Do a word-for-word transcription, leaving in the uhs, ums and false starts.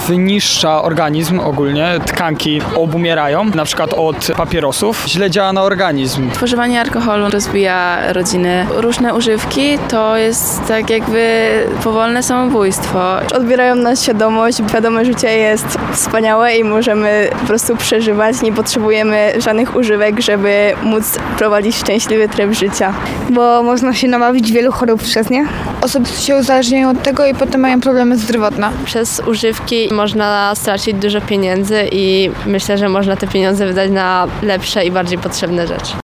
wyniszcza organizm ogólnie, tkanki obumierają, na przykład od papierosów. Źle działa na organizm. Spożywanie alkoholu rozbija rodziny. Różne używki to jest tak jakby powolne samobójstwo. Odbierają nas świadomość, wiadome życie jest wspaniałe i możemy po prostu przeżywać. Nie potrzebujemy żadnych używek, żeby móc prowadzić szczęśliwy tryb życia. Bo można się nabawić wielu chorób przez nie. Osoby się uzależniają od tego i potem mają problemy zdrowotne. Przez używki można stracić dużo pieniędzy i myślę, że można te pieniądze wydać na lepsze i bardziej potrzebne rzeczy.